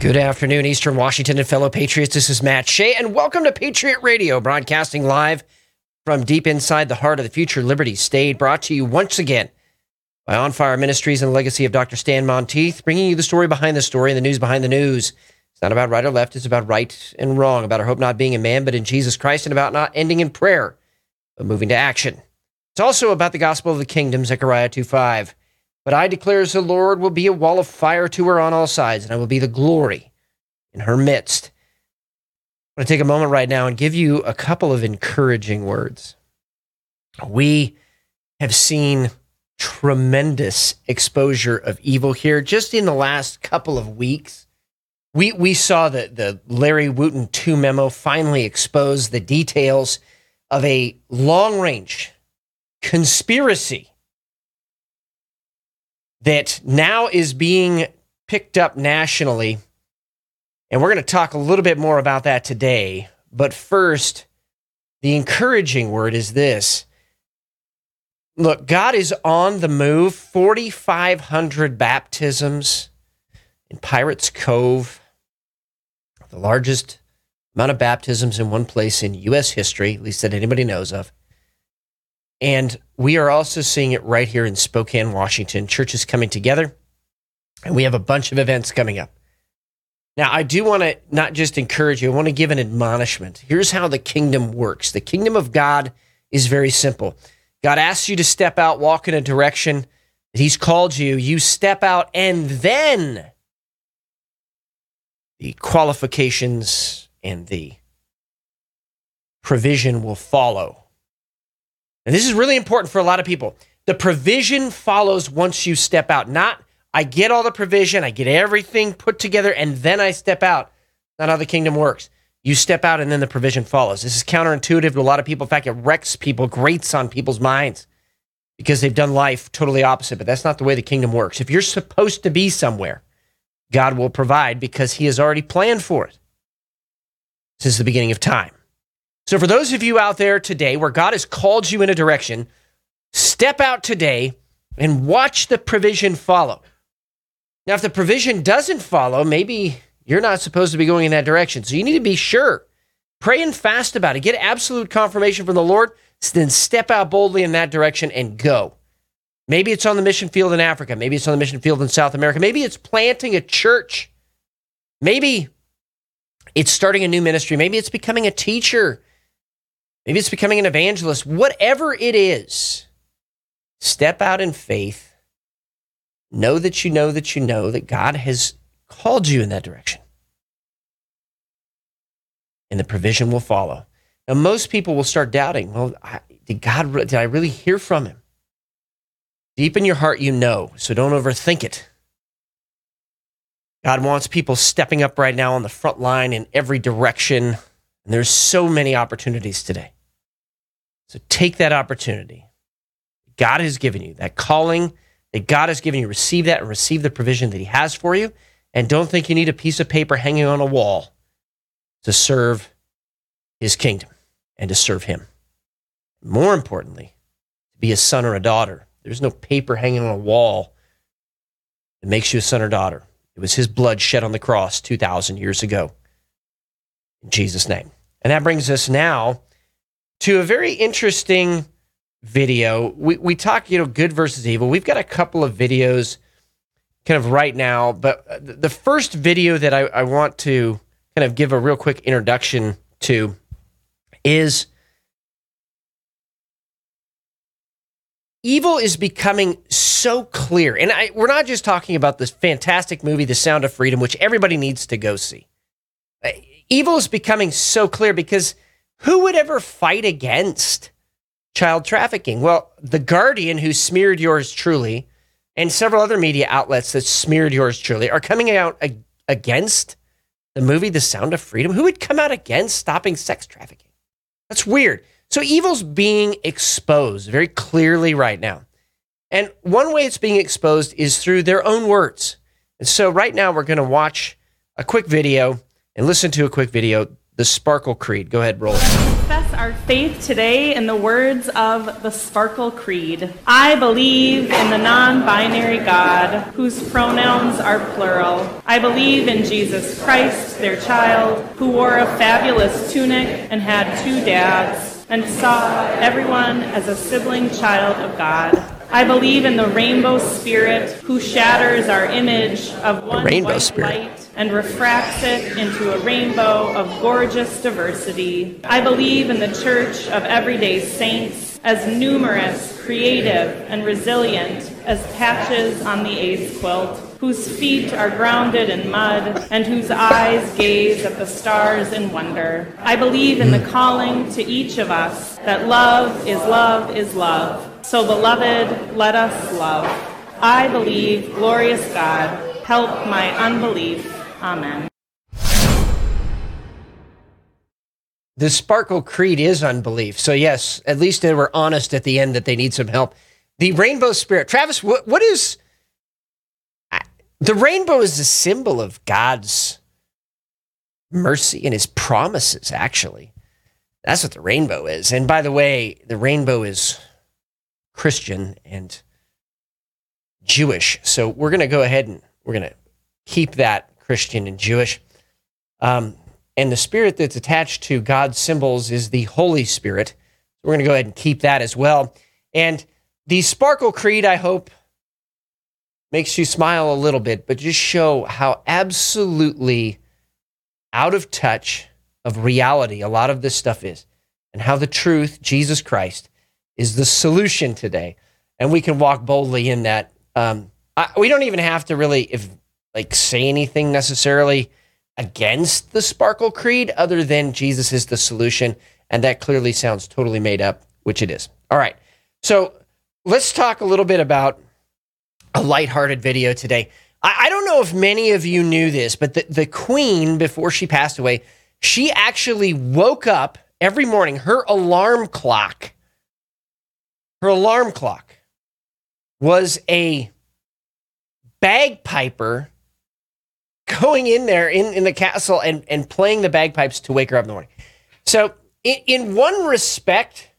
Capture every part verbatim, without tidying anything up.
Good afternoon, Eastern Washington and fellow patriots. This is Matt Shea, and welcome to Patriot Radio, broadcasting live from deep inside the heart of the future Liberty State, brought to you once again by On Fire Ministries and the legacy of Doctor Stan Monteith, bringing you the story behind the story and the news behind the news. It's not about right or left, it's about right and wrong, about our hope not being in man, but in Jesus Christ, and about not ending in prayer, but moving to action. It's also about the gospel of the kingdom, Zechariah two five. But I declare as the Lord will be a wall of fire to her on all sides, and I will be the glory in her midst. I want to take a moment right now and give you a couple of encouraging words. We have seen tremendous exposure of evil here just in the last couple of weeks. We we saw the, the Larry Wooten two memo finally expose the details of a long-range conspiracy that now is being picked up nationally. And we're going to talk a little bit more about that today. But first, the encouraging word is this. Look, God is on the move. forty-five hundred baptisms in Pirates Cove, the largest amount of baptisms in one place in U S history, at least that anybody knows of. And we are also seeing it right here in Spokane, Washington. Churches coming together, and we have a bunch of events coming up. Now, I do want to not just encourage you, I want to give an admonishment. Here's how the kingdom works. The kingdom of God is very simple. God asks you to step out, walk in a direction that he's called you. You step out, and then the qualifications and the provision will follow. And this is really important for a lot of people. The provision follows once you step out. Not, I get all the provision, I get everything put together, and then I step out. Not how the kingdom works. You step out, and then the provision follows. This is counterintuitive to a lot of people. In fact, it wrecks people, grates on people's minds because they've done life totally opposite. But that's not the way the kingdom works. If you're supposed to be somewhere, God will provide because he has already planned for it since the beginning of time. So for those of you out there today where God has called you in a direction, step out today and watch the provision follow. Now, if the provision doesn't follow, maybe you're not supposed to be going in that direction. So you need to be sure. Pray and fast about it. Get absolute confirmation from the Lord, then step out boldly in that direction and go. Maybe it's on the mission field in Africa. Maybe it's on the mission field in South America. Maybe it's planting a church. Maybe it's starting a new ministry. Maybe it's becoming a teacher. Maybe it's becoming an evangelist. Whatever it is, step out in faith. Know that you know that you know that God has called you in that direction. And the provision will follow. Now, most people will start doubting, well, I, did God, did I really hear from him? Deep in your heart, you know, so don't overthink it. God wants people stepping up right now on the front line in every direction. And there's so many opportunities today. So take that opportunity. God has given you that calling that God has given you. Receive that and receive the provision that he has for you. And don't think you need a piece of paper hanging on a wall to serve his kingdom and to serve him. More importantly, to be a son or a daughter. There's no paper hanging on a wall that makes you a son or daughter. It was his blood shed on the cross two thousand years ago. In Jesus' name. And that brings us now to a very interesting video. We we talk, you know, good versus evil. We've got a couple of videos kind of right now, but the first video that I, I want to kind of give a real quick introduction to is evil is becoming so clear. And I, we're not just talking about this fantastic movie, The Sound of Freedom, which everybody needs to go see. Evil is becoming so clear because who would ever fight against child trafficking? Well, The Guardian, who smeared yours truly, and several other media outlets that smeared yours truly are coming out ag- against the movie The Sound of Freedom. Who would come out against stopping sex trafficking? That's weird. So evil's being exposed very clearly right now. And one way it's being exposed is through their own words. And so right now we're going to watch a quick video and listen to a quick video, the Sparkle Creed. Go ahead, roll it. Confess our faith today in the words of the Sparkle Creed. I believe in the non-binary God, whose pronouns are plural. I believe in Jesus Christ, their child, who wore a fabulous tunic and had two dads, and saw everyone as a sibling child of God. I believe in the rainbow spirit, who shatters our image of one white spirit. light and refracts it into a rainbow of gorgeous diversity. I believe in the Church of Everyday Saints, as numerous, creative, and resilient as patches on the AIDS quilt, whose feet are grounded in mud and whose eyes gaze at the stars in wonder. I believe in the calling to each of us that love is love is love. So, beloved, let us love. I believe, glorious God, help my unbelief. Amen. The Sparkle Creed is unbelief. So yes, at least they were honest at the end that they need some help. The rainbow spirit. Travis, what, what is... The rainbow is a symbol of God's mercy and his promises, actually. That's what the rainbow is. And by the way, the rainbow is Christian and Jewish. So we're going to go ahead and we're going to keep that Christian and Jewish. Um, and the spirit that's attached to God's symbols is the Holy Spirit. So we're going to go ahead and keep that as well. And the Sparkle Creed, I hope, makes you smile a little bit, but just show how absolutely out of touch of reality a lot of this stuff is, and how the truth, Jesus Christ, is the solution today. And we can walk boldly in that. Um, I, we don't even have to really if like say anything necessarily against the Sparkle Creed other than Jesus is the solution. And that clearly sounds totally made up, which it is. All right. So let's talk a little bit about a lighthearted video today. I, I don't know if many of you knew this, but the, the Queen, before she passed away, she actually woke up every morning. Her alarm clock, her alarm clock was a bagpiper going in there in, in the castle and, and playing the bagpipes to wake her up in the morning. So in, in one respect,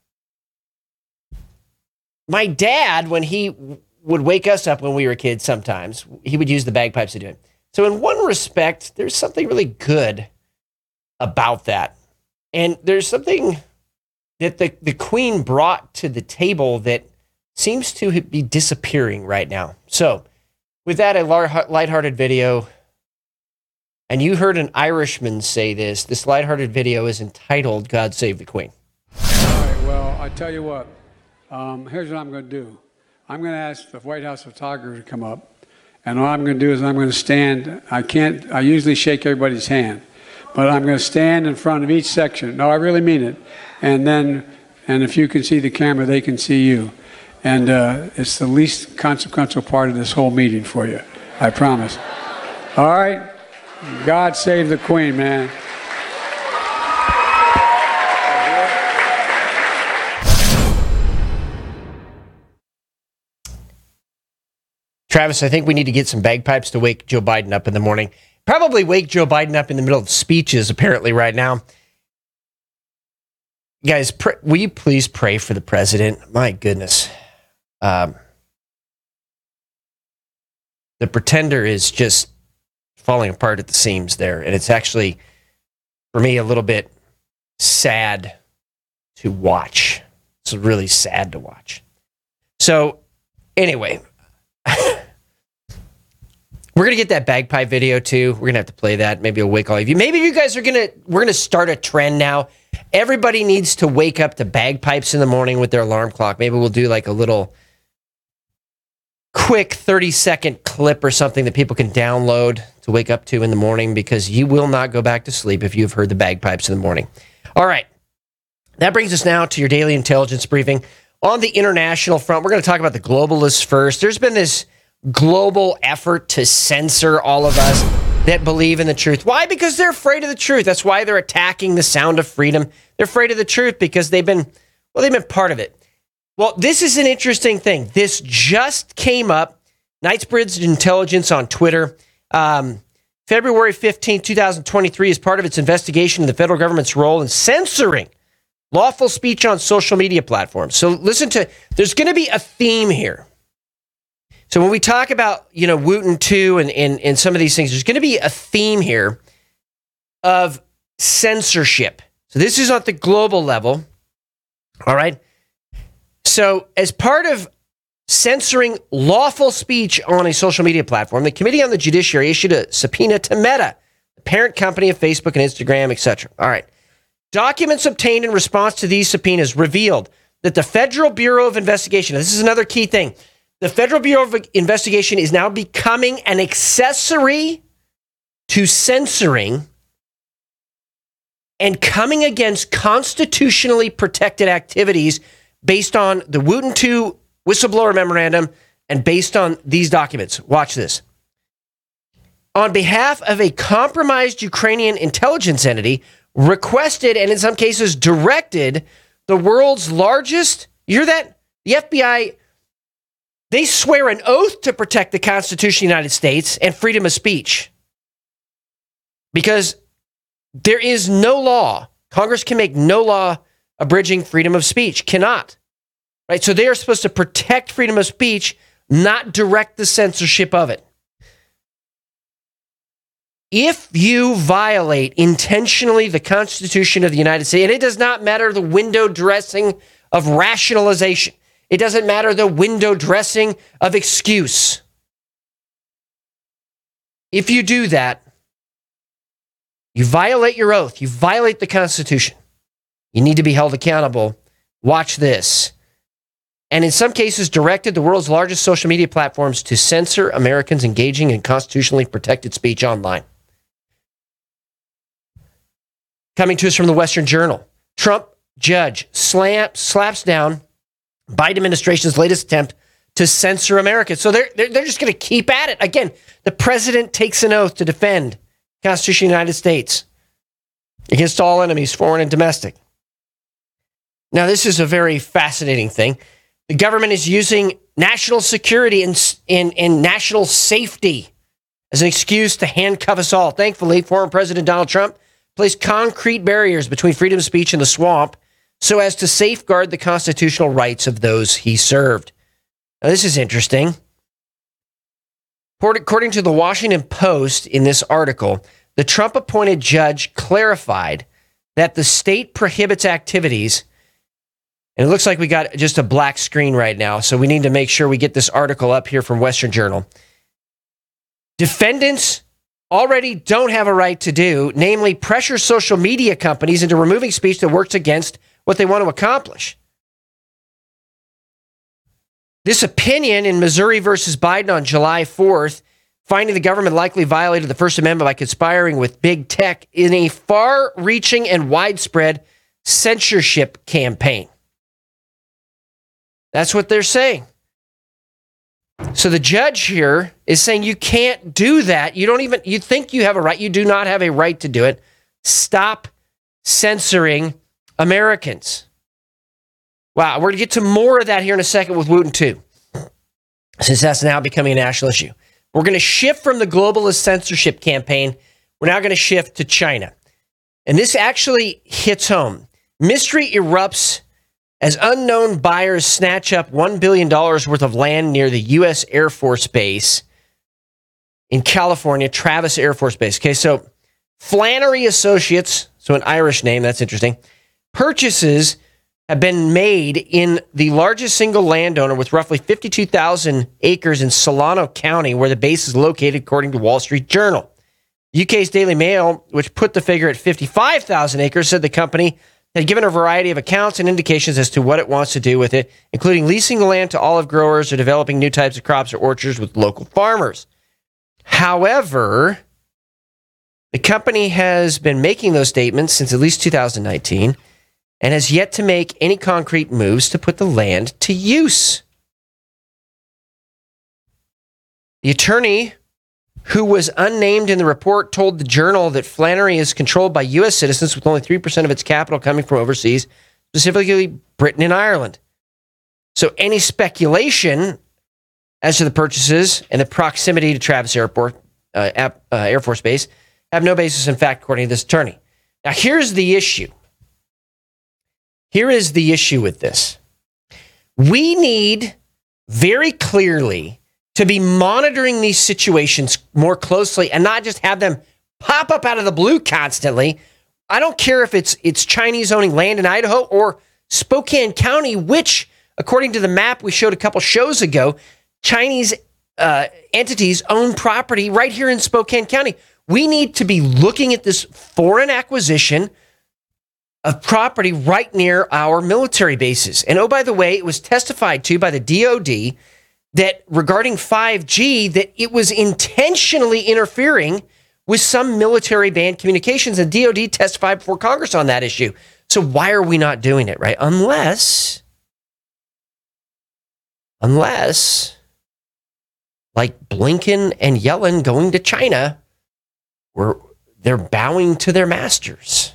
my dad, when he would wake us up when we were kids sometimes, he would use the bagpipes to do it. So in one respect, there's something really good about that. And there's something that the, the Queen brought to the table that seems to be disappearing right now. So with that, a lighthearted video, and you heard an Irishman say this, this lighthearted video is entitled, God Save the Queen. All right, well, I tell you what, um, here's what I'm going to do. I'm going to ask the White House photographer to come up, and all I'm going to do is I'm going to stand. I can't, I usually shake everybody's hand, but I'm going to stand in front of each section. No, I really mean it. And then, and if you can see the camera, they can see you. And uh, it's the least consequential part of this whole meeting for you, I promise. All right? God save the Queen, man. Travis, I think we need to get some bagpipes to wake Joe Biden up in the morning. Probably wake Joe Biden up in the middle of speeches, apparently, right now. Guys, pr- will you please pray for the president? My goodness. Um, the pretender is just falling apart at the seams there. And it's actually, for me, a little bit sad to watch. It's really sad to watch. So, anyway, we're going to get that bagpipe video too. We're going to have to play that. Maybe it'll wake all of you. Maybe you guys are going to, we're going to start a trend now. Everybody needs to wake up to bagpipes in the morning with their alarm clock. Maybe we'll do like a little quick thirty second clip or something that people can download to wake up to in the morning, because you will not go back to sleep if you've heard the bagpipes in the morning. All right. That brings us now to your daily intelligence briefing. On the international front, we're going to talk about the globalists first. There's been this global effort to censor all of us that believe in the truth. Why? Because they're afraid of the truth. That's why they're attacking the sound of freedom. They're afraid of the truth because they've been, well, they've been part of it. Well, this is an interesting thing. This just came up. Knightsbridge Intelligence on Twitter. Um, February fifteenth, twenty twenty-three, as part of its investigation of the federal government's role in censoring Lawful speech on social media platforms. So listen to, there's going to be a theme here. So when we talk about, you know, Wooten two and, and, and some of these things, there's going to be a theme here of censorship. So this is at the global level. All right. So as part of censoring lawful speech on a social media platform, the Committee on the Judiciary issued a subpoena to Meta, the parent company of Facebook and Instagram, et cetera. All right. Documents obtained in response to these subpoenas revealed that the Federal Bureau of Investigation, this is another key thing, the Federal Bureau of Investigation is now becoming an accessory to censoring and coming against constitutionally protected activities based on the Wooten two whistleblower memorandum and based on these documents. Watch this. On behalf of a compromised Ukrainian intelligence entity, requested and in some cases directed the world's largest, you hear that? The F B I, they swear an oath to protect the Constitution of the United States and freedom of speech. Because there is no law. Congress can make no law abridging freedom of speech. Cannot. Right? So they are supposed to protect freedom of speech, not direct the censorship of it. If you violate intentionally the Constitution of the United States, and it does not matter the window dressing of rationalization, it doesn't matter the window dressing of excuse. If you do that, you violate your oath, you violate the Constitution. You need to be held accountable. Watch this. And in some cases, directed the world's largest social media platforms to censor Americans engaging in constitutionally protected speech online. Coming to us from the Western Journal, Trump judge slap, slaps down Biden administration's latest attempt to censor America. So they're, they're, they're just going to keep at it. Again, the president takes an oath to defend the Constitution of the United States against all enemies, foreign and domestic. Now, this is a very fascinating thing. The government is using national security and, and, and national safety as an excuse to handcuff us all. Thankfully, former President Donald Trump placed concrete barriers between freedom of speech and the swamp so as to safeguard the constitutional rights of those he served. Now, this is interesting. According to the Washington Post in this article, the Trump-appointed judge clarified that the state prohibits activities, and it looks like we got just a black screen right now, so we need to make sure we get this article up here from Western Journal. Defendants already don't have a right to do, namely pressure social media companies into removing speech that works against what they want to accomplish. This opinion in Missouri versus Biden on July fourth, finding the government likely violated the First Amendment by conspiring with big tech in a far-reaching and widespread censorship campaign. That's what they're saying. So the judge here is saying you can't do that. You don't even, you think you have a right. You do not have a right to do it. Stop censoring Americans. Wow, we're going to get to more of that here in a second with Wooten two, since that's now becoming a national issue. We're going to shift from the globalist censorship campaign. We're now going to shift to China. And this actually hits home. Mystery erupts as unknown buyers snatch up one billion dollars worth of land near the U S Air Force Base in California, Travis Air Force Base. Okay, so Flannery Associates, so an Irish name, that's interesting. Purchases have been made in the largest single landowner with roughly fifty-two thousand acres in Solano County, where the base is located, according to Wall Street Journal. U K's Daily Mail, which put the figure at fifty-five thousand acres, said the company had given a variety of accounts and indications as to what it wants to do with it, including leasing the land to olive growers or developing new types of crops or orchards with local farmers. However, the company has been making those statements since at least two thousand nineteen and has yet to make any concrete moves to put the land to use. The attorney, who was unnamed in the report, told the Journal that Flannery is controlled by U S citizens with only three percent of its capital coming from overseas, specifically Britain and Ireland. So any speculation as to the purchases and the proximity to Travis Airport, uh, uh, Air Force Base have no basis in fact, according to this attorney. Now, here's the issue. here is the issue with this. We need very clearly to be monitoring these situations more closely and not just have them pop up out of the blue constantly. I don't care if it's it's Chinese owning land in Idaho or Spokane County, which, according to the map we showed a couple shows ago, Chinese uh, entities own property right here in Spokane County. We need to be looking at this foreign acquisition of property right near our military bases. And oh, by the way, it was testified to by the D O D that regarding five G, that it was intentionally interfering with some military band communications. And D O D testified before Congress on that issue. So why are we not doing it, right? Unless, unless, like Blinken and Yellen going to China, where they're bowing to their masters.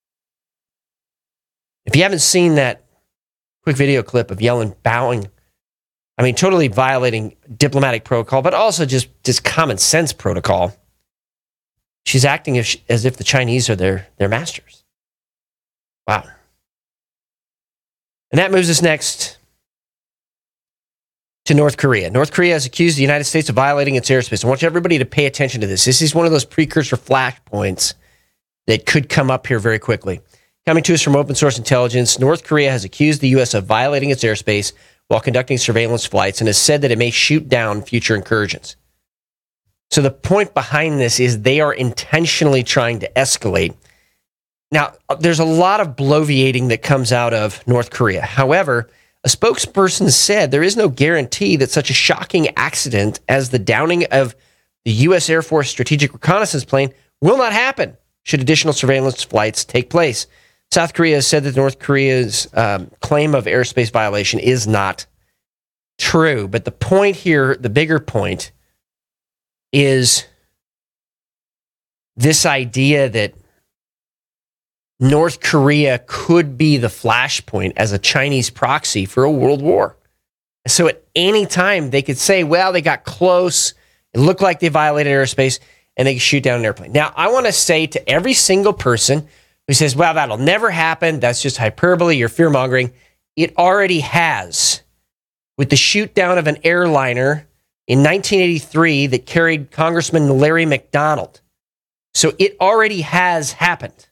If you haven't seen that quick video clip of Yellen bowing, I mean, totally violating diplomatic protocol, but also just, just common sense protocol. She's acting as, as if the Chinese are their, their masters. Wow. And that moves us next to North Korea. North Korea has accused the United States of violating its airspace. I want everybody to pay attention to this. This is one of those precursor flashpoints that could come up here very quickly. Coming to us from open source intelligence, North Korea has accused the U S of violating its airspace while conducting surveillance flights and has said that it may shoot down future incursions. So the point behind this is they are intentionally trying to escalate. Now, there's a lot of bloviating that comes out of North Korea. However, a spokesperson said there is no guarantee that such a shocking accident as the downing of the U S Air Force Strategic Reconnaissance plane will not happen should additional surveillance flights take place. South Korea has said that North Korea's um, claim of airspace violation is not true. But the point here, the bigger point, is this idea that North Korea could be the flashpoint as a Chinese proxy for a world war. So at any time, they could say, well, they got close, it looked like they violated airspace, and they could shoot down an airplane. Now, I want to say to every single person who says, well, that'll never happen, that's just hyperbole, you're fear-mongering, it already has. With the shoot down of an airliner in nineteen eighty-three that carried Congressman Larry McDonald. So it already has happened.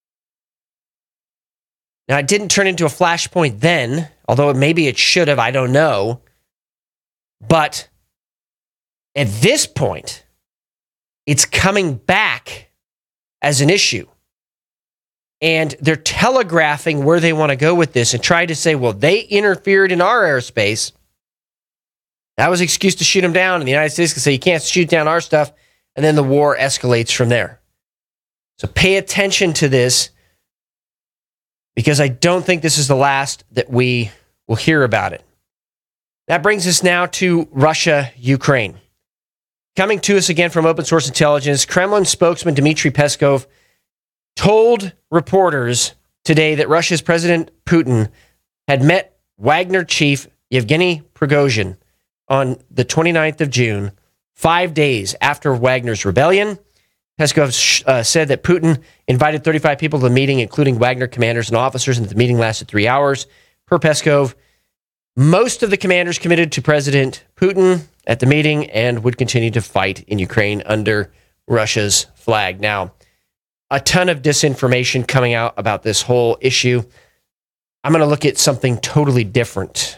Now, it didn't turn into a flashpoint then, although maybe it should have, I don't know. But at this point, it's coming back as an issue. And they're telegraphing where they want to go with this and try to say, well, they interfered in our airspace. That was an excuse to shoot them down. And the United States can say, you can't shoot down our stuff. And then the war escalates from there. So pay attention to this, because I don't think this is the last that we will hear about it. That brings us now to Russia, Ukraine. Coming to us again from open source intelligence, Kremlin spokesman Dmitry Peskov told reporters today that Russia's President Putin had met Wagner chief Yevgeny Prigozhin on the twenty-ninth of June, five days after Wagner's rebellion. Peskov uh, said that Putin invited thirty-five people to the meeting, including Wagner commanders and officers, and the meeting lasted three hours. Per Peskov, most of the commanders committed to President Putin at the meeting and would continue to fight in Ukraine under Russia's flag. Now, a ton of disinformation coming out about this whole issue. I'm going to look at something totally different.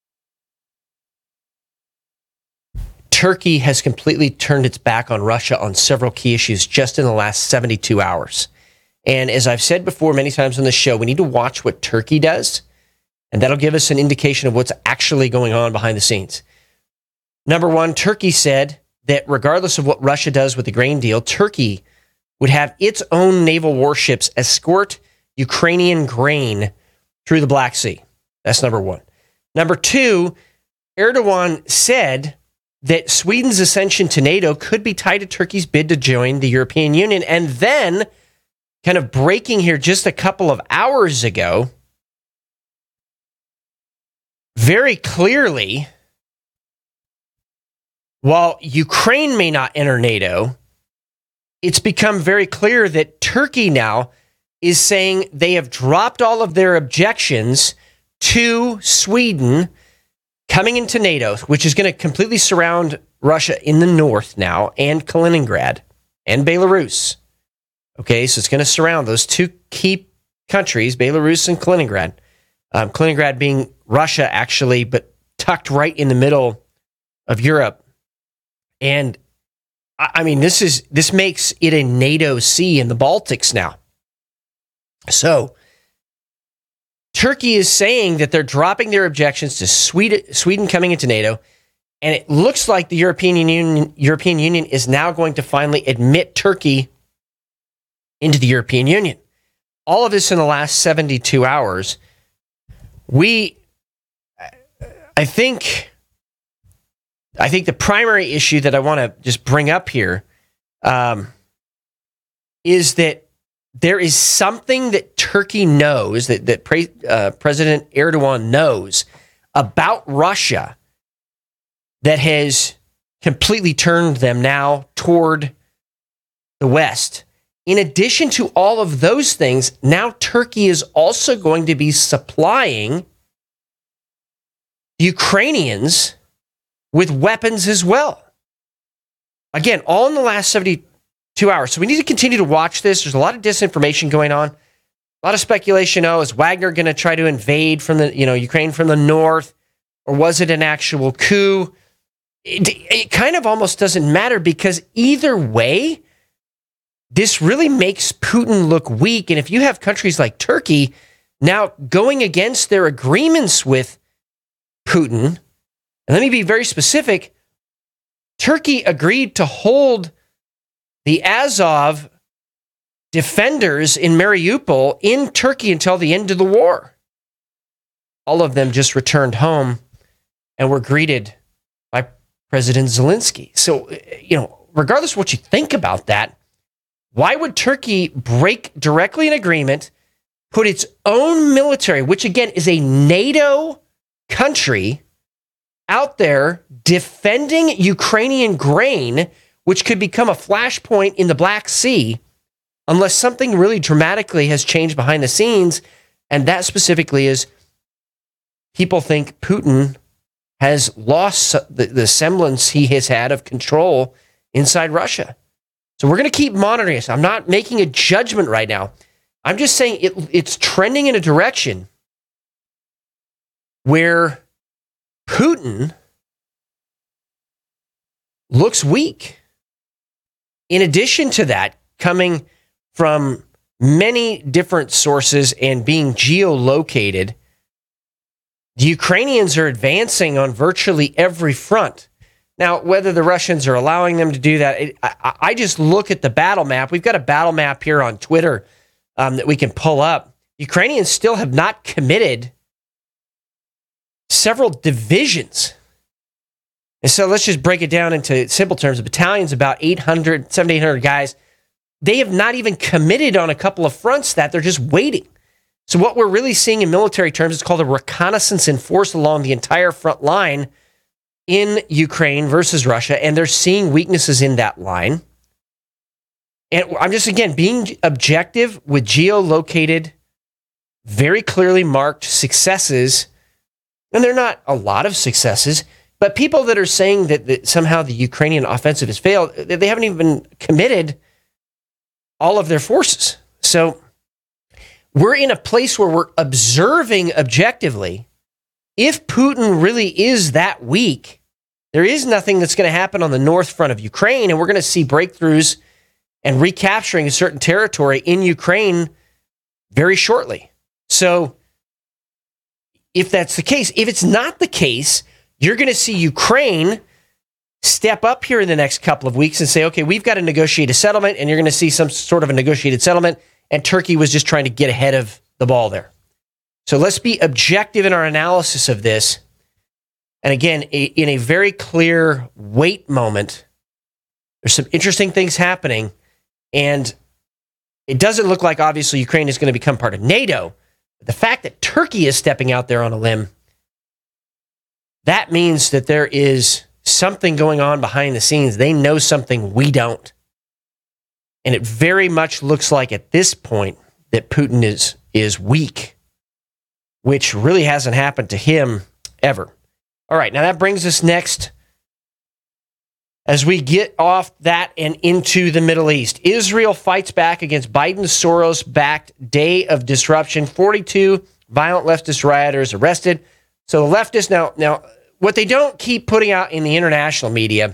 Turkey has completely turned its back on Russia on several key issues just in the last seventy-two hours. And as I've said before many times on the show, we need to watch what Turkey does, and that'll give us an indication of what's actually going on behind the scenes. Number one, Turkey said that regardless of what Russia does with the grain deal, Turkey would have its own naval warships escort Ukrainian grain through the Black Sea. That's number one. Number two, Erdogan said that Sweden's ascension to NATO could be tied to Turkey's bid to join the European Union. And then, kind of breaking here just a couple of hours ago, very clearly, while Ukraine may not enter NATO, it's become very clear that Turkey now is saying they have dropped all of their objections to Sweden coming into NATO, which is going to completely surround Russia in the north now, and Kaliningrad and Belarus. Okay, so it's going to surround those two key countries, Belarus and Kaliningrad. Um, Kaliningrad being Russia, actually, but tucked right in the middle of Europe. And I, I mean, this is this makes it a NATO sea in the Baltics now. So Turkey is saying that they're dropping their objections to Sweden, Sweden coming into NATO, and it looks like the European Union, European Union is now going to finally admit Turkey into the European Union. All of this in the last seventy-two hours. We, I think, I think the primary issue that I want to just bring up here um, is that there is something that Turkey knows, that, that pre, uh, President Erdogan knows about Russia that has completely turned them now toward the West. In addition to all of those things, now Turkey is also going to be supplying Ukrainians with weapons as well. Again, all in the last seventy-two hours. So we need to continue to watch this. There's a lot of disinformation going on. A lot of speculation. Oh, is Wagner going to try to invade from the, you know, Ukraine from the north? Or was it an actual coup? It, it kind of almost doesn't matter, because either way, this really makes Putin look weak. And if you have countries like Turkey now going against their agreements with Putin, and let me be very specific, Turkey agreed to hold the Azov defenders in Mariupol in Turkey until the end of the war. All of them just returned home and were greeted by President Zelensky. So, you know, regardless of what you think about that, why would Turkey break directly an agreement, put its own military, which again is a NATO country, out there defending Ukrainian grain, which could become a flashpoint in the Black Sea, unless something really dramatically has changed behind the scenes? And that specifically is people think Putin has lost the, the semblance he has had of control inside Russia. So we're going to keep monitoring this. I'm not making a judgment right now. I'm just saying it, it's trending in a direction where Putin looks weak. In addition to that, coming from many different sources and being geolocated, the Ukrainians are advancing on virtually every front. Now, whether the Russians are allowing them to do that, it, I, I just look at the battle map. We've got a battle map here on Twitter um, that we can pull up. Ukrainians still have not committed several divisions. And so let's just break it down into simple terms. A battalion's about eight hundred, seven hundred, eight hundred guys. They have not even committed on a couple of fronts that they're just waiting. So what we're really seeing in military terms is called a reconnaissance in force along the entire front line in Ukraine versus Russia, and they're seeing weaknesses in that line. And I'm just, again, being objective with geolocated, very clearly marked successes, and they're not a lot of successes, but people that are saying that, that somehow the Ukrainian offensive has failed, they haven't even committed all of their forces. So we're in a place where we're observing objectively. If Putin really is that weak, there is nothing that's going to happen on the north front of Ukraine, and we're going to see breakthroughs and recapturing a certain territory in Ukraine very shortly. So if that's the case, if it's not the case, you're going to see Ukraine step up here in the next couple of weeks and say, okay, we've got to negotiate a settlement, and you're going to see some sort of a negotiated settlement, and Turkey was just trying to get ahead of the ball there. So let's be objective in our analysis of this. And again, in a very clear wait moment, there's some interesting things happening, and it doesn't look like, obviously, Ukraine is going to become part of NATO. But the fact that Turkey is stepping out there on a limb, that means that there is something going on behind the scenes. They know something we don't. And it very much looks like at this point, that Putin is is weak, which really hasn't happened to him ever. All right, now that brings us next, as we get off that and into the Middle East. Israel fights back against Biden's Soros-backed day of disruption. forty-two violent leftist rioters arrested. So the leftists, now, now, what they don't keep putting out in the international media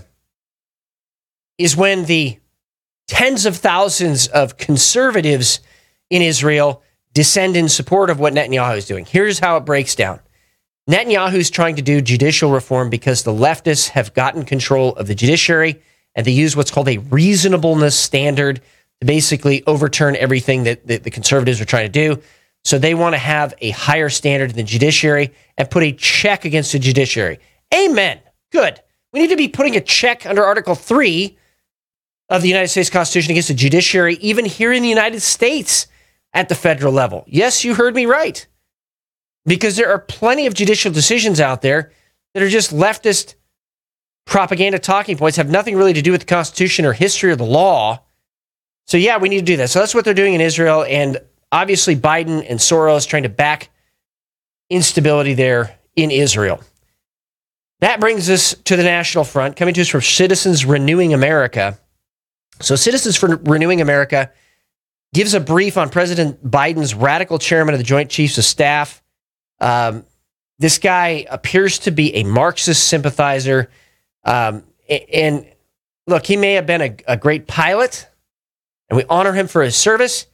is when the tens of thousands of conservatives in Israel descend in support of what Netanyahu is doing. Here's how it breaks down. Netanyahu's trying to do judicial reform because the leftists have gotten control of the judiciary, and they use what's called a reasonableness standard to basically overturn everything that, that the conservatives are trying to do. So they want to have a higher standard in the judiciary and put a check against the judiciary. Amen. Good. We need to be putting a check under Article three of the United States Constitution against the judiciary, even here in the United States at the federal level. Yes, you heard me right. Because there are plenty of judicial decisions out there that are just leftist propaganda talking points, have nothing really to do with the Constitution or history or the law. So yeah, we need to do that. So that's what they're doing in Israel. And obviously Biden and Soros trying to back instability there in Israel. That brings us to the national front, coming to us from Citizens Renewing America. So Citizens for Renewing America gives a brief on President Biden's radical chairman of the Joint Chiefs of Staff. Um, this guy appears to be a Marxist sympathizer. Um, and look, he may have been a, a great pilot, and we honor him for his service,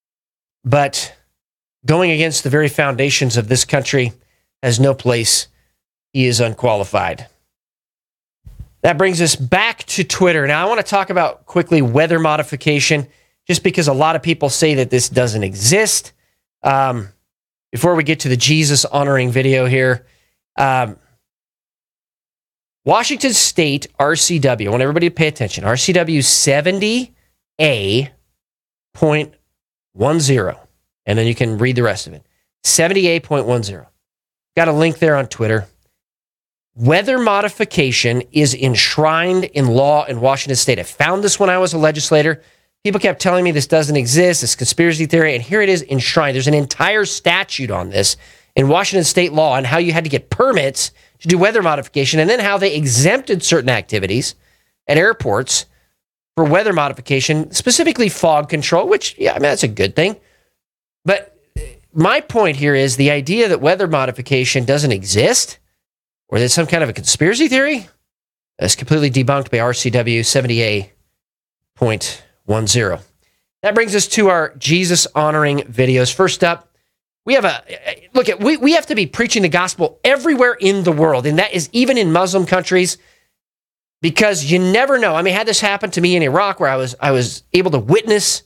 but going against the very foundations of this country has no place. He is unqualified. That brings us back to Twitter. Now, I want to talk about quickly weather modification, just because a lot of people say that this doesn't exist. Um, before we get to the Jesus honoring video here, um, Washington State R C W, I want everybody to pay attention, R C W seventy A point ten, and then you can read the rest of it. seventy A point ten. Got a link there on Twitter. Weather modification is enshrined in law in Washington State. I found this when I was a legislator. People kept telling me this doesn't exist, this conspiracy theory, and here it is enshrined. There's an entire statute on this in Washington State law on how you had to get permits to do weather modification, and then how they exempted certain activities at airports for weather modification, specifically fog control, which, yeah, I mean, that's a good thing. But my point here is the idea that weather modification doesn't exist, or there's some kind of a conspiracy theory, is completely debunked by R C W seventy A point ten. That brings us to our Jesus honoring videos. First up, we have a look at we, we have to be preaching the gospel everywhere in the world, and that is even in Muslim countries, because you never know. I mean, I had this happen to me in Iraq, where I was I was able to witness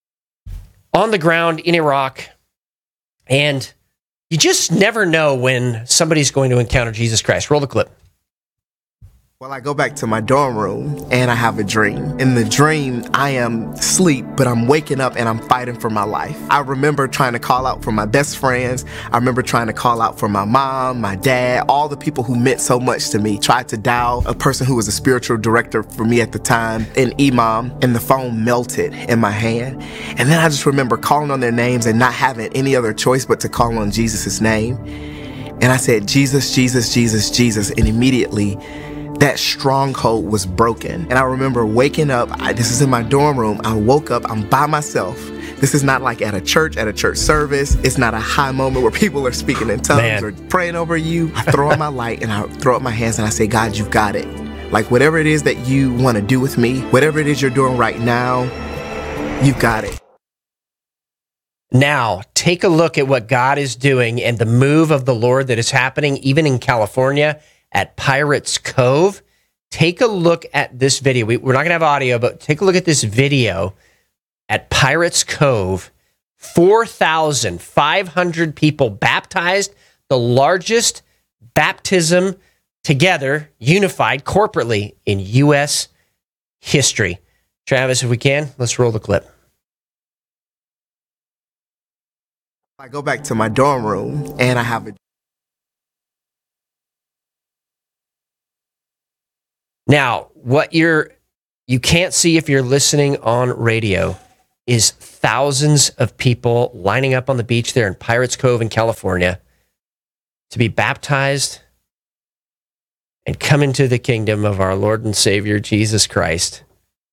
on the ground in Iraq, and you just never know when somebody's going to encounter Jesus Christ. Roll the clip. Well, I go back to my dorm room and I have a dream. In the dream, I am asleep, but I'm waking up and I'm fighting for my life. I remember trying to call out for my best friends. I remember trying to call out for my mom, my dad, all the people who meant so much to me. Tried to dial a person who was a spiritual director for me at the time, an imam, and the phone melted in my hand. And then I just remember calling on their names and not having any other choice but to call on Jesus' name. And I said, Jesus, Jesus, Jesus, Jesus, and immediately that stronghold was broken. And I remember waking up, I, this is in my dorm room, I woke up, I'm by myself. This is not like at a church, at a church service. It's not a high moment where people are speaking in tongues Man. or praying over you. I throw up my light and I throw up my hands and I say, God, you've got it. Like whatever it is that you want to do with me, whatever it is you're doing right now, you've got it. Now, take a look at what God is doing and the move of the Lord that is happening even in California at Pirates Cove. Take a look at this video. We, we're not going to have audio, but take a look at this video at Pirates Cove. four thousand five hundred people baptized, the largest baptism together, unified corporately in U S history. Travis, if we can, let's roll the clip. I go back to my dorm room and I have a Now, what you're you can't see if you're listening on radio is thousands of people lining up on the beach there in Pirates Cove in California to be baptized and come into the kingdom of our Lord and Savior, Jesus Christ.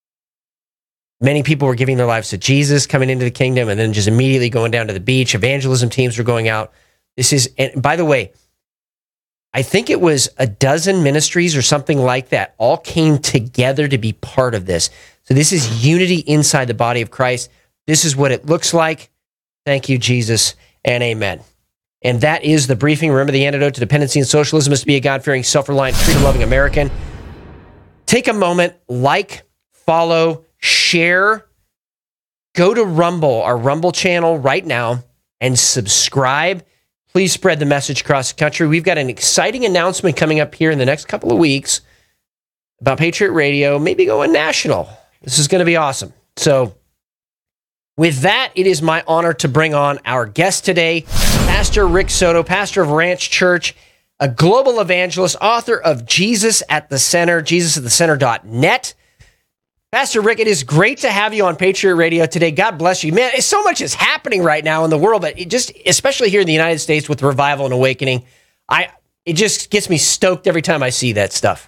Many people were giving their lives to Jesus, coming into the kingdom, and then just immediately going down to the beach. Evangelism teams were going out. This is, and by the way, I think it was a dozen ministries or something like that all came together to be part of this. So this is unity inside the body of Christ. This is what it looks like. Thank you, Jesus, and amen. And that is the briefing. Remember, the antidote to dependency and socialism is to be a God-fearing, self-reliant, freedom-loving American. Take a moment, like, follow, share. Go to Rumble, our Rumble channel right now, and subscribe. Please spread the message across the country. We've got an exciting announcement coming up here in the next couple of weeks about Patriot Radio, maybe going national. This is going to be awesome. So with that, it is my honor to bring on our guest today, Pastor Rick Soto, pastor of Ranch Church, a global evangelist, author of Jesus at the Center, jesus at the center dot net. Pastor Rick, it is great to have you on Patriot Radio today. God bless you. Man, so much is happening right now in the world, but it just, especially here in the United States with revival and awakening, I it just gets me stoked every time I see that stuff.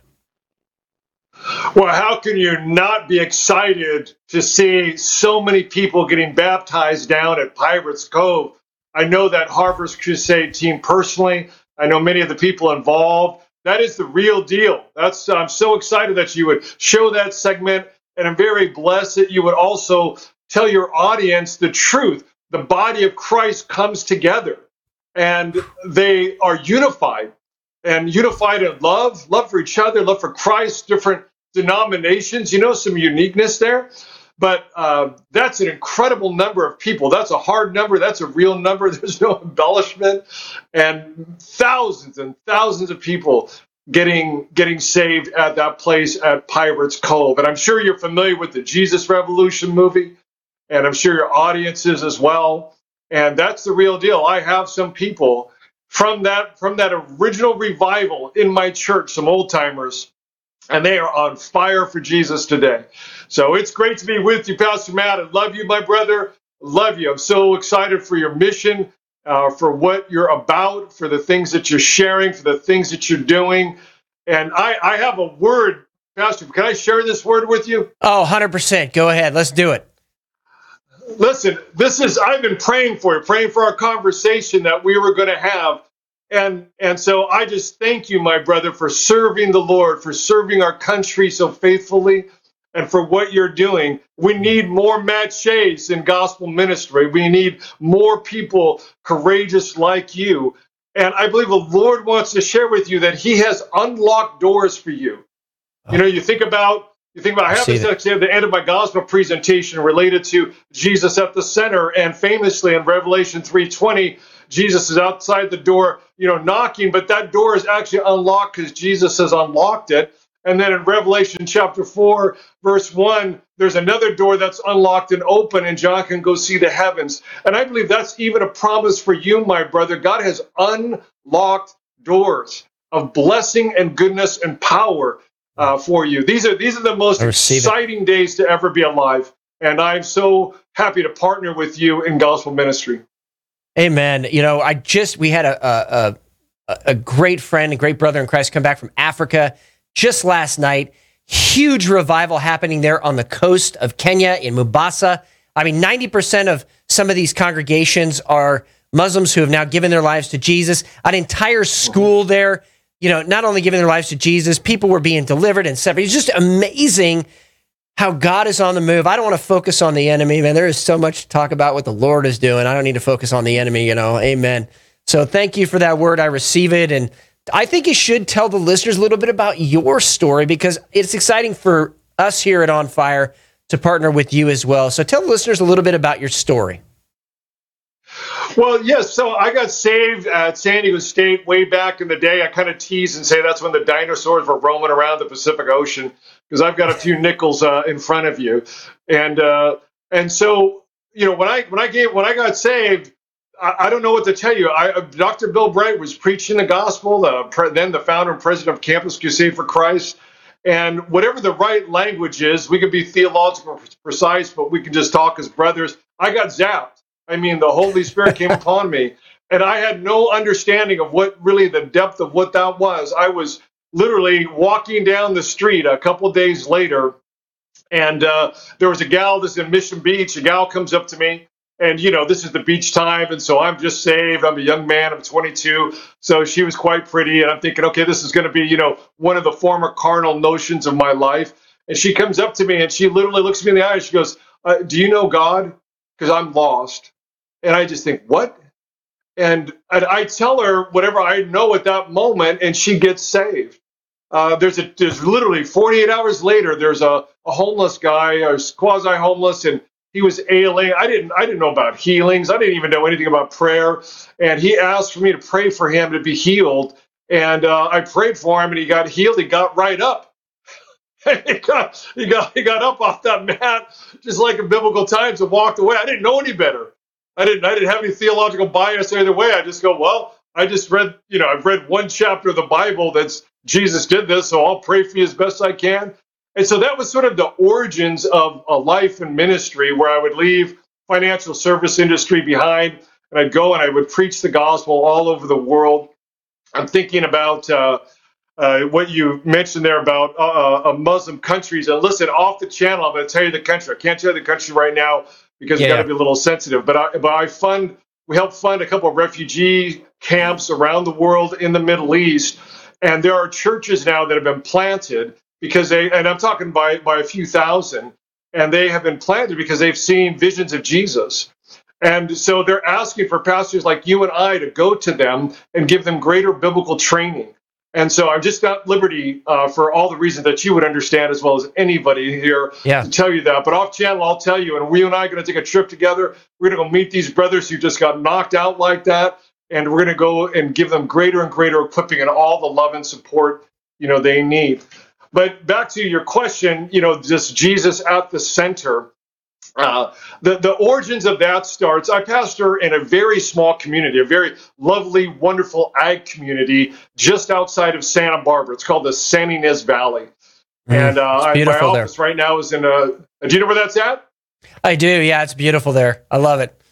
Well, how can you not be excited to see so many people getting baptized down at Pirates Cove? I know that Harvest Crusade team personally. I know many of the people involved. That is the real deal. That's I'm so excited that you would show that segment. And I'm very blessed that you would also tell your audience the truth. The body of Christ comes together and they are unified and unified in love, love for each other, love for Christ, different denominations, you know, some uniqueness there. But uh, that's an incredible number of people. That's a hard number. That's a real number. There's no embellishment. And thousands and thousands of people getting getting saved at that place at Pirates Cove. And I'm sure you're familiar with the Jesus Revolution movie, and I'm sure your audience is as well. And that's the real deal. I have some people from that from that original revival in my church, some old timers, and they are on fire for Jesus today. So it's great to be with you, Pastor Matt. I love you, my brother. Love you. I'm so excited for your mission. Uh, for what you're about, for the things that you're sharing, for the things that you're doing. And I, I have a word, Pastor. Can I share this word with you? Oh, one hundred percent. Go ahead. Let's do it. Listen, this is, I've been praying for you, praying for our conversation that we were going to have. And, and so I just thank you, my brother, for serving the Lord, for serving our country so faithfully, and for what you're doing. We need more Matt Shays in gospel ministry. We need more people courageous like you. And I believe the Lord wants to share with you that he has unlocked doors for you. You know, you think about, you think about, I have this actually at the end of my gospel presentation related to Jesus at the center. And famously in Revelation three twenty, Jesus is outside the door, you know, knocking, but that door is actually unlocked because Jesus has unlocked it. And then in Revelation chapter four, verse one, there's another door that's unlocked and open, and John can go see the heavens. And I believe that's even a promise for you, my brother. God has unlocked doors of blessing and goodness and power uh, for you. These are these are the most exciting it. days to ever be alive. And I'm so happy to partner with you in gospel ministry. Amen. You know, I just, we had a, a, a great friend, a great brother in Christ come back from Africa just last night. Huge revival happening there on the coast of Kenya in Mombasa. I mean, ninety percent of some of these congregations are Muslims who have now given their lives to Jesus. An entire school there, you know, not only giving their lives to Jesus, people were being delivered and separated. It's just amazing how God is on the move. I don't want to focus on the enemy, man. There is so much to talk about what the Lord is doing. I don't need to focus on the enemy, you know. Amen. So thank you for that word. I receive it. And I think you should tell the listeners a little bit about your story, because it's exciting for us here at On Fire to partner with you as well. So tell the listeners a little bit about your story. Well, yes. So I got saved at San Diego State way back in the day. I kind of tease and say that's when the dinosaurs were roaming around the Pacific Ocean, because I've got a few nickels uh, in front of you. And uh, and so, you know, when I when I gave when I got saved, I don't know what to tell you. I, Doctor Bill Bright was preaching the gospel, the, then the founder and president of Campus Crusade for Christ. And whatever the right language is, we can be theological precise, but we can just talk as brothers. I got zapped. I mean, the Holy Spirit came upon me, and I had no understanding of what really the depth of what that was. I was literally walking down the street a couple of days later, and uh, there was a gal that's in Mission Beach. A gal comes up to me, and, you know, this is the beach time, and so I'm just saved. I'm a young man. I'm twenty-two. So she was quite pretty, and I'm thinking, okay, this is going to be, you know, one of the former carnal notions of my life. And she comes up to me, and she literally looks me in the eye, and she goes, uh, do you know God? Because I'm lost. And I just think, what? And, and I tell her whatever I know at that moment, and she gets saved. Uh, there's a there's literally forty-eight hours later, there's a, a homeless guy, or quasi-homeless, and he was ailing. I didn't I didn't know about healings. I didn't even know anything about prayer. And he asked for me to pray for him to be healed. And uh, I prayed for him, and he got healed. He got right up. he got he got he got up off that mat, just like in biblical times, and walked away. I didn't know any better. I didn't I didn't have any theological bias either way. I just go, well, I just read, you know, I've read one chapter of the Bible that's Jesus did this, so I'll pray for you as best I can. And so that was sort of the origins of a life and ministry, where I would leave financial service industry behind, and I'd go and I would preach the gospel all over the world. I'm thinking about uh, uh, what you mentioned there about uh, uh, Muslim countries. And listen, off the channel, I'm going to tell you the country. I can't tell you the country right now because yeah, we've got to yeah. be a little sensitive. But I, but I fund, we help fund a couple of refugee camps around the world in the Middle East. And there are churches now that have been planted because they, and I'm talking by, by a few thousand, and they have been planted because they've seen visions of Jesus. And so they're asking for pastors like you and I to go to them and give them greater biblical training. And so I've just got liberty uh, for all the reasons that you would understand as well as anybody here yeah. to tell you that. But off channel, I'll tell you, and we and I are going to take a trip together. We're going to go meet these brothers who just got knocked out like that. And we're going to go and give them greater and greater equipping and all the love and support, you know, they need. But back to your question, you know, just Jesus at the center. Uh, the, the origins of that starts, I pastor in a very small community, a very lovely, wonderful ag community just outside of Santa Barbara. It's called the San Ynez Valley. Mm, and uh, I, my office there. right now is in a, do you know where that's at? I do, yeah, it's beautiful there. I love it.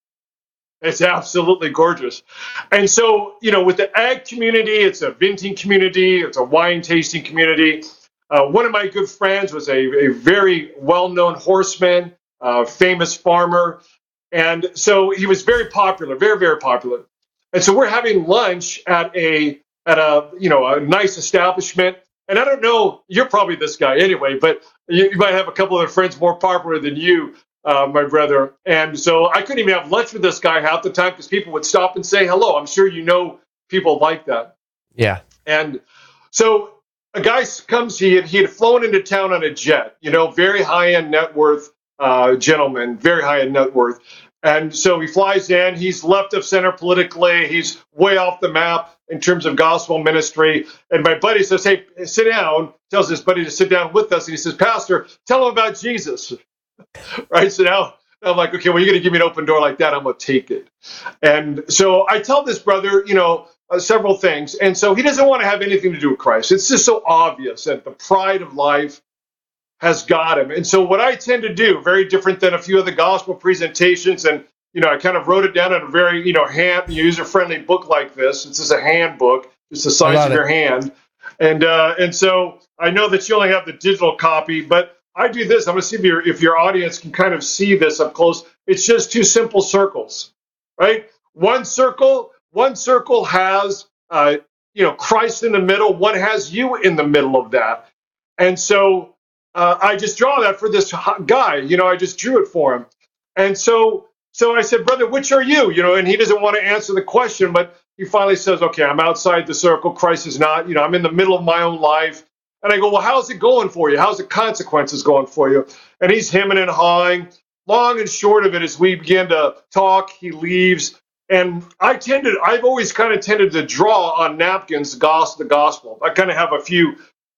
It's absolutely gorgeous. And so, you know, with the ag community, it's a venting community, it's a wine tasting community. Uh, one of my good friends was a, a very well-known horseman, uh, famous farmer. And so he was very popular, very, very popular. And so we're having lunch at a, at a, you know, a nice establishment. And I don't know, you're probably this guy anyway, but you, you might have a couple of friends more popular than you. Uh, my brother. And so I couldn't even have lunch with this guy half the time because people would stop and say hello. I'm sure you know people like that. Yeah. And so a guy comes, he had, he had flown into town on a jet, you know, very high-end net worth uh, gentleman, very high-end net worth. And so he flies in, he's left of center politically, he's way off the map in terms of gospel ministry. And my buddy says, hey, sit down, tells his buddy to sit down with us. And he says, Pastor, tell him about Jesus. Right. So now I'm like, okay, well, you're going to give me an open door like that. I'm going to take it. And so I tell this brother, you know, uh, several things. And so he doesn't want to have anything to do with Christ. It's just so obvious that the pride of life has got him. And so what I tend to do, very different than a few of the gospel presentations. And, you know, I kind of wrote it down in a very, you know, hand user friendly book like this. It's just a handbook, just the size of your hand. And uh, and so I know that you only have the digital copy, but I do this. I'm going to see if your, if your audience can kind of see this up close. It's just two simple circles, right? One circle, one circle has, uh, you know, Christ in the middle. One has you in the middle of that. And so uh, I just draw that for this guy. You know, I just drew it for him. And so, so I said, brother, which are you? You know, and he doesn't want to answer the question, but he finally says, okay, I'm outside the circle. Christ is not. You know, I'm in the middle of my own life. And I go, well, how's it going for you? How's the consequences going for you? And he's hemming and hawing. Long and short of it, as we begin to talk, he leaves. And I tended, I've always kind of tended to draw on napkins the gospel. The gospel. I kind of have a few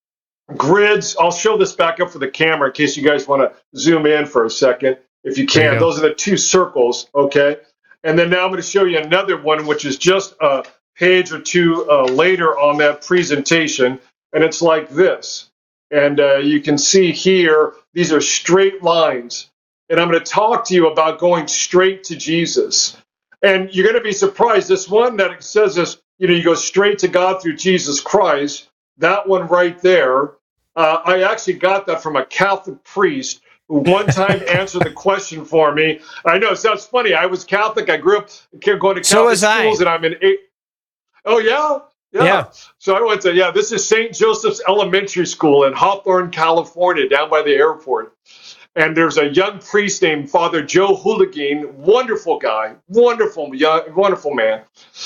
grids. I'll show this back up for the camera in case you guys want to zoom in for a second, if you can. You Those are the two circles, okay? And then now I'm going to show you another one, which is just a page or two uh, later on that presentation. And it's like this. And uh, you can see here, these are straight lines. And I'm going to talk to you about going straight to Jesus. And you're going to be surprised. This one that says this, you know, you go straight to God through Jesus Christ, that one right there, uh, I actually got that from a Catholic priest who one time answered the question for me. I know, it sounds funny. I was Catholic. I grew up going to Catholic so was schools, I. and I'm in eight. Oh, yeah? yeah? Yeah. So I went to, yeah, this is Saint Joseph's Elementary School in Hawthorne, California, down by the airport. And there's a young priest named Father Joe Hooligan, wonderful guy, wonderful, young, wonderful man.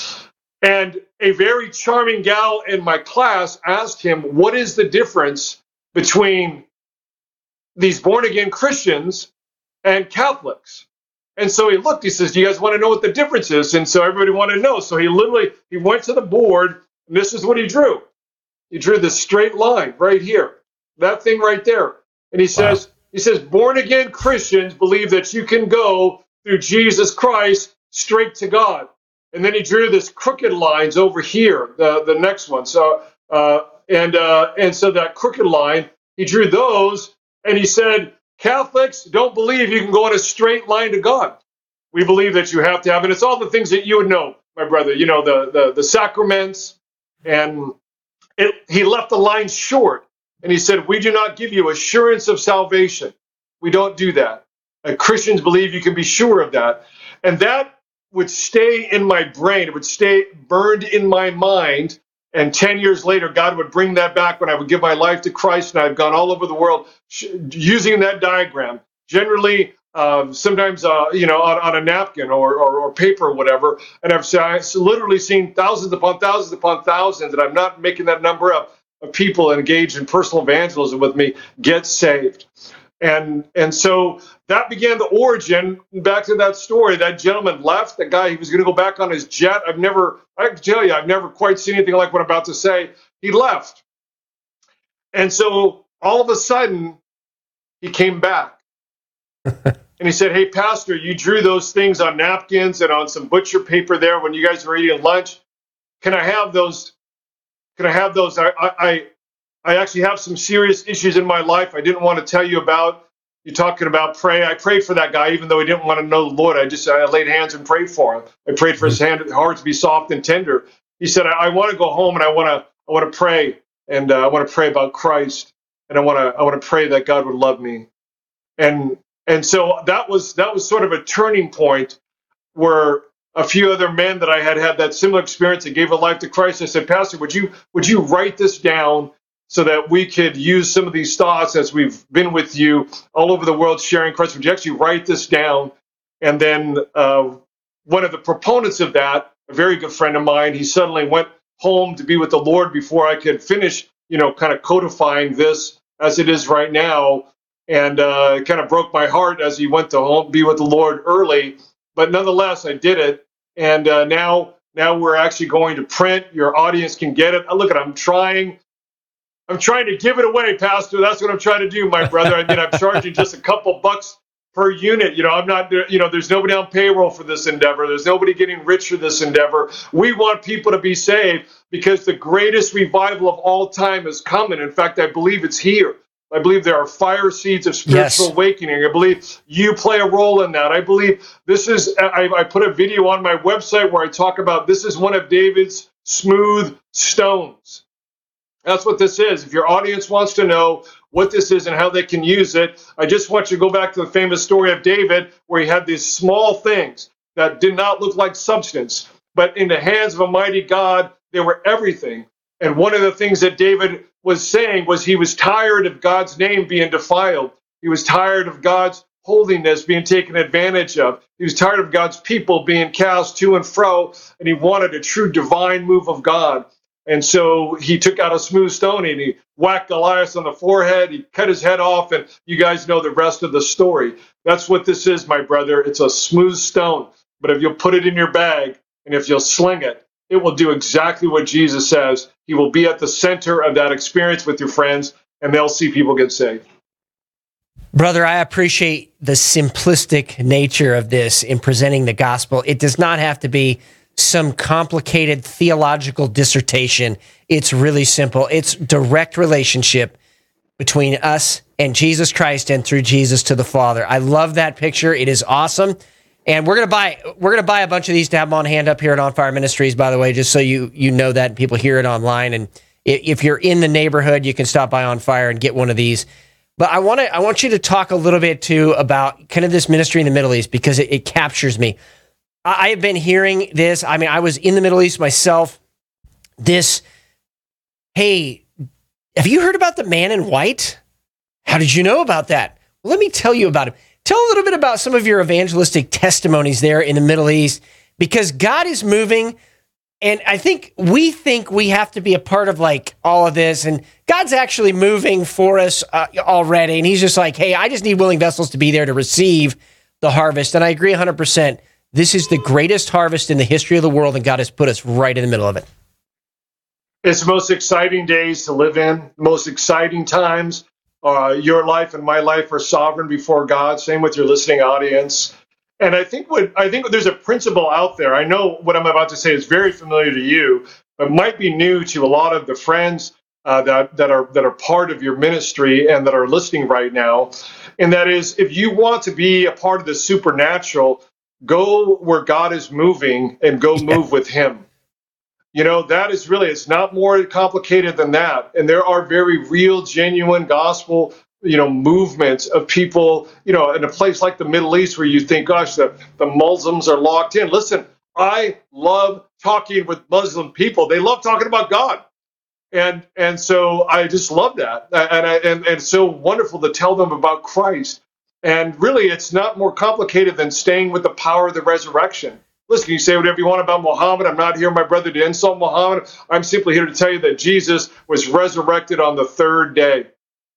And a very charming gal in my class asked him, what is the difference between these born-again Christians and Catholics? And so he looked, he says, do you guys want to know what the difference is? And so everybody wanted to know. So he literally, he went to the board, and this is what he drew. He drew this straight line right here, that thing right there. And he says, wow. He says, born-again Christians believe that you can go through Jesus Christ straight to God. And then he drew this crooked lines over here, the, the next one. So uh, and uh, and so that crooked line, he drew those, and he said, Catholics don't believe you can go in a straight line to God. We believe that you have to have, and it's all the things that you would know, my brother. You know, the the, the sacraments, and it, he left the line short. And he said, we do not give you assurance of salvation. We don't do that. And Christians believe you can be sure of that. And that would stay in my brain. It would stay burned in my mind. And ten years later, God would bring that back when I would give my life to Christ. And I've gone all over the world using that diagram. Generally, uh, sometimes, uh, you know, on, on a napkin or, or, or paper or whatever. And I've, I've literally seen thousands upon thousands upon thousands, and I'm not making that number up, of people engaged in personal evangelism with me get saved. And and so that began the origin. Back to that story, that gentleman left, that guy, he was going to go back on his jet. I've never, I can tell you, I've never quite seen anything like what I'm about to say. He left. And so all of a sudden, he came back. And he said, hey, Pastor, you drew those things on napkins and on some butcher paper there when you guys were eating lunch. Can I have those? Can I have those? I, I I actually have some serious issues in my life I didn't want to tell you about. You're talking about pray. I prayed for that guy, even though he didn't want to know the Lord. I just I laid hands and prayed for him. I prayed for his hand, heart to be soft and tender. He said, I, I want to go home and I want to I want to pray, and uh, I want to pray about Christ, and I want to I want to pray that God would love me. And and so that was that was sort of a turning point where a few other men that I had had that similar experience that gave a life to Christ. I said, Pastor, would you would you write this down so that we could use some of these thoughts as we've been with you all over the world sharing Christ? Would you actually write this down? And then uh, one of the proponents of that, a very good friend of mine, he suddenly went home to be with the Lord before I could finish, you know, kind of codifying this as it is right now. And uh, it kind of broke my heart as he went to home, be with the Lord early. But nonetheless, I did it. And uh, now, now we're actually going to print. Your audience can get it. Look at, I'm trying, I'm trying to give it away, Pastor. That's what I'm trying to do, my brother. I mean, I'm charging just a couple bucks per unit. You know, I'm not, you know, there's nobody on payroll for this endeavor. There's nobody getting rich for this endeavor. We want people to be saved because the greatest revival of all time is coming. In fact, I believe it's here. I believe there are fire seeds of spiritual yes. awakening. I believe you play a role in that. I believe this is, I, I put a video on my website where I talk about this is one of David's smooth stones. That's what this is. If your audience wants to know what this is and how they can use it, I just want you to go back to the famous story of David where he had these small things that did not look like substance, but in the hands of a mighty God, they were everything. And one of the things that David was saying was he was tired of God's name being defiled. He was tired of God's holiness being taken advantage of. He was tired of God's people being cast to and fro, and he wanted a true divine move of God. And so he took out a smooth stone and he whacked Goliath on the forehead. He cut his head off, and you guys know the rest of the story. That's what this is, my brother. It's a smooth stone. But if you'll put it in your bag and if you'll sling it, it will do exactly what Jesus says. He will be at the center of that experience with your friends, and they'll see people get saved. Brother, I appreciate the simplistic nature of this in presenting the gospel. It does not have to be some complicated theological dissertation. It's really simple. It's direct relationship between us and Jesus Christ and through Jesus to the Father. I love that picture. It is awesome. And we're gonna buy we're gonna buy a bunch of these to have them on hand up here at On Fire Ministries, by the way, just so you you know that and people hear it online. And if you're in the neighborhood, you can stop by On Fire and get one of these. But I want to I want you to talk a little bit too about kind of this ministry in the Middle East, because it, it captures me. I, I have been hearing this. I mean, I was in the Middle East myself. This, hey, have you heard about the man in white? How did you know about that? Well, let me tell you about him. Tell a little bit about some of your evangelistic testimonies there in the Middle East, because God is moving. And I think we think we have to be a part of like all of this, and God's actually moving for us uh, already. And he's just like, hey, I just need willing vessels to be there to receive the harvest. And I agree one hundred percent. This is the greatest harvest in the history of the world, and God has put us right in the middle of it. It's the most exciting days to live in, most exciting times. Uh, your life and my life are sovereign before God. Same with your listening audience. And I think what I think there's a principle out there. I know what I'm about to say is very familiar to you, but might be new to a lot of the friends uh, that that are that are part of your ministry and that are listening right now. And that is, if you want to be a part of the supernatural, go where God is moving and go move with Him. You know, that is really, it's not more complicated than that. And there are very real, genuine gospel, you know, movements of people, you know, in a place like the Middle East where you think, gosh, the, the Muslims are locked in. Listen, I love talking with Muslim people. They love talking about God. And and so I just love that. And, I, and, and it's so wonderful to tell them about Christ. And really, it's not more complicated than staying with the power of the resurrection. Listen, you say whatever you want about Muhammad. I'm not here, my brother, to insult Muhammad. I'm simply here to tell you that Jesus was resurrected on the third day.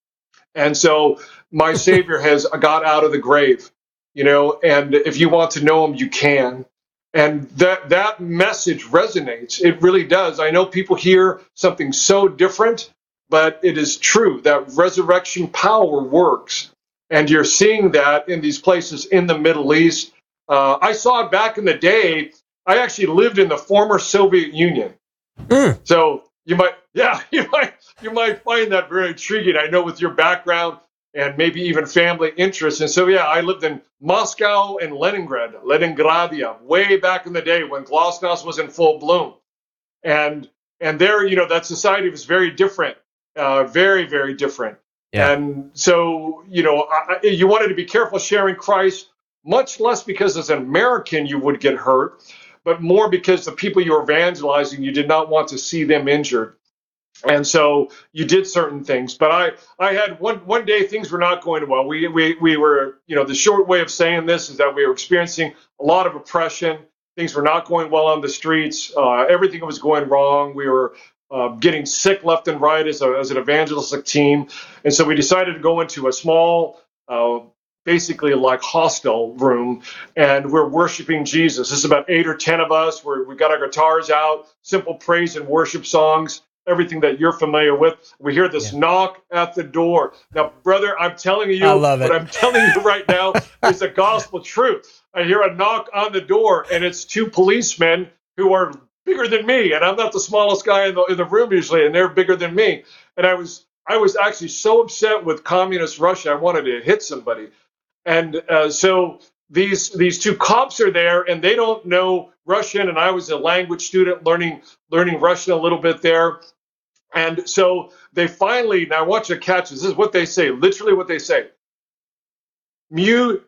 And so my Savior has got out of the grave, you know, and if you want to know him, you can. And that that message resonates. It really does. I know people hear something so different, but it is true that resurrection power works. And you're seeing that in these places in the Middle East. Uh, I saw it back in the day. I actually lived in the former Soviet Union. Mm. So you might, yeah, you might, you might find that very intriguing. I know with your background and maybe even family interests. And so, yeah, I lived in Moscow and Leningrad, Leningradia, way back in the day when Glasnost was in full bloom. And and there, you know, that society was very different, uh, very, very different. Yeah. And so, you know, I, you wanted to be careful sharing Christ, much less because as an American you would get hurt, but more because the people you were evangelizing, you did not want to see them injured. And so you did certain things. But I, I had one one day things were not going well. We, we, we were, you know, the short way of saying this is that we were experiencing a lot of oppression. Things were not going well on the streets. Uh, everything was going wrong. We were uh, getting sick left and right as, a, as an evangelistic team. And so we decided to go into a small, uh, basically like hostel room, and we're worshiping Jesus. This is about eight or ten of us. We're, we got our guitars out, simple praise and worship songs, everything that you're familiar with. We hear this yeah. knock at the door. Now, brother, I'm telling you, I love it. what I'm telling you right now is the gospel truth. I hear a knock on the door, and it's two policemen who are bigger than me, and I'm not the smallest guy in the, in the room usually, and they're bigger than me. And I was I was actually so upset with communist Russia, I wanted to hit somebody. And uh, so these these two cops are there, and they don't know Russian. And I was a language student learning learning Russian a little bit there. And so they finally, now I want you to catch this. This is what they say, literally what they say. Music,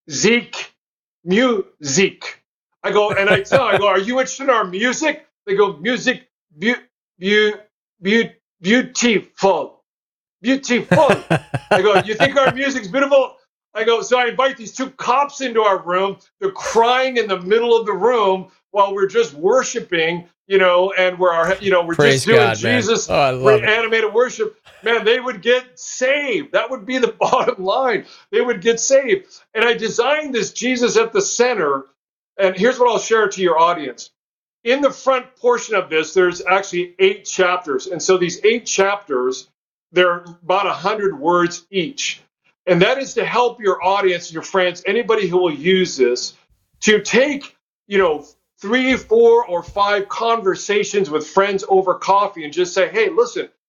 music. I go, and I tell them, I go, are you interested in our music? They go, music, be, be, be, beautiful, beautiful. I go, you think our music's beautiful? I go, so I invite these two cops into our room. They're crying in the middle of the room while we're just worshiping, you know, and we're, our, you know, we're Praise just doing God, Jesus, oh, animated worship. Man, they would get saved. That would be the bottom line. They would get saved. And I designed this Jesus at the center. And here's what I'll share to your audience. In the front portion of this, there's actually eight chapters. And so these eight chapters, they're about one hundred words each. And that is to help your audience, your friends, anybody who will use this, to take, you know, three, four, or five conversations with friends over coffee and just say, hey, listen,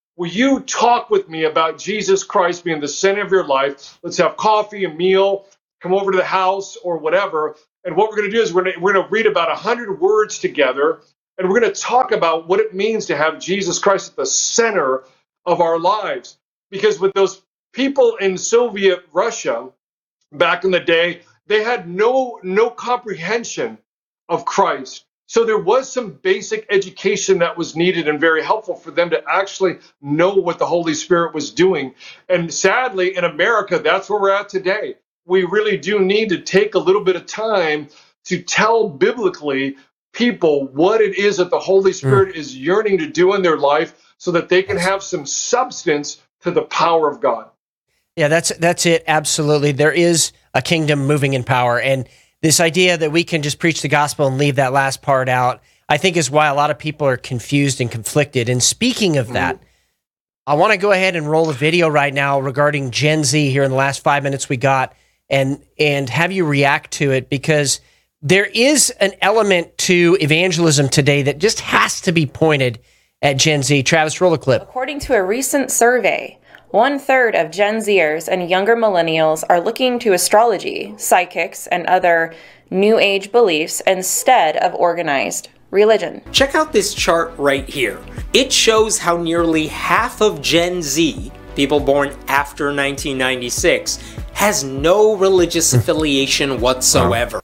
will you talk with me about Jesus Christ being the center of your life? Let's have coffee, a meal, come over to the house or whatever. And what we're going to do is we're going to, we're going to read about one hundred words together, and we're going to talk about what it means to have Jesus Christ at the center of our lives. Because with those people in Soviet Russia back in the day, they had no, no comprehension of Christ. So there was some basic education that was needed and very helpful for them to actually know what the Holy Spirit was doing. And sadly, in America, that's where we're at today. We really do need to take a little bit of time to tell biblically people what it is that the Holy Spirit mm. is yearning to do in their life so that they can have some substance to the power of God. Yeah, that's that's it. Absolutely. There is a kingdom moving in power. And this idea that we can just preach the gospel and leave that last part out, I think is why a lot of people are confused and conflicted. And speaking of that, mm-hmm. I want to go ahead and roll a video right now regarding Gen Z here in the last five minutes we got and and have you react to it, because there is an element to evangelism today that just has to be pointed at Gen Z. Travis, roll a clip. According to a recent survey, one-third of Gen Zers and younger millennials are looking to astrology, psychics, and other New Age beliefs instead of organized religion. Check out this chart right here. It shows how nearly half of Gen Z, people born after nineteen ninety-six, has no religious affiliation whatsoever.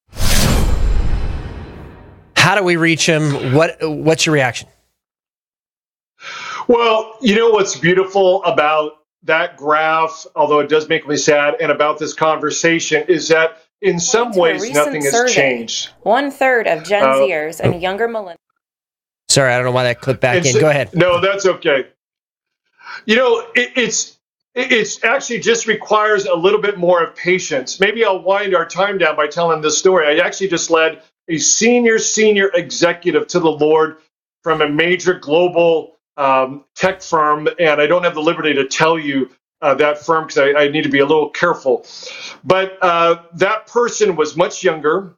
How do we reach them? What What's your reaction? Well, you know what's beautiful about that graph, although it does make me sad, and about this conversation is that in some ways nothing has survey, changed. One third of Gen uh, Zers and younger millennials. Sorry, I don't know why that clipped back in. Go ahead. No, that's okay. You know, it, it's it's actually just requires a little bit more of patience. Maybe I'll wind our time down by telling this story. I actually just led a senior, senior executive to the Lord from a major global um, tech firm, and I don't have the liberty to tell you uh, that firm because I, I need to be a little careful. But uh, that person was much younger,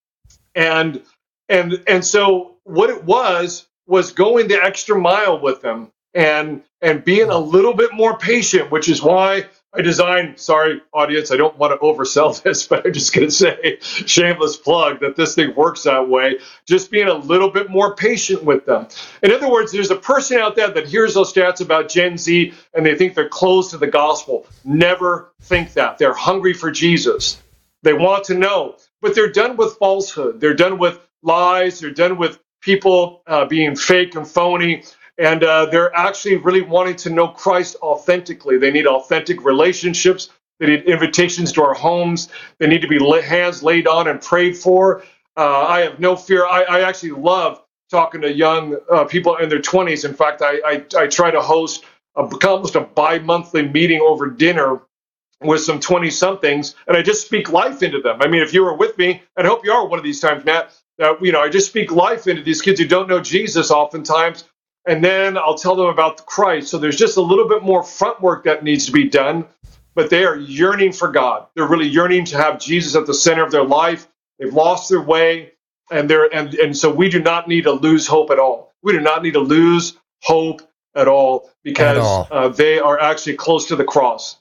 and and and so what it was was going the extra mile with them and and being a little bit more patient, which is why I designed, sorry, audience, I don't want to oversell this, but I'm just going to say, shameless plug, that this thing works that way. Just being a little bit more patient with them. In other words, there's a person out there that hears those stats about Gen Z and they think they're closed to the gospel. Never think that. They're hungry for Jesus. They want to know, but they're done with falsehood. They're done with lies. They're done with people uh, being fake and phony. And uh, they're actually really wanting to know Christ authentically. They need authentic relationships. They need invitations to our homes. They need to be la- hands laid on and prayed for. Uh, I have no fear. I, I actually love talking to young uh, people in their twenties. In fact, I, I, I try to host a, almost a bi-monthly meeting over dinner with some twenty-somethings, and I just speak life into them. I mean, if you were with me, and I hope you are one of these times, Matt, uh, you know, I just speak life into these kids who don't know Jesus oftentimes. And then I'll tell them about the Christ. So there's just a little bit more front work that needs to be done, but they are yearning for God. They're really yearning to have Jesus at the center of their life. They've lost their way, and they're and, and so we do not need to lose hope at all. We do not need to lose hope at all because at all. Uh, they are actually close to the cross.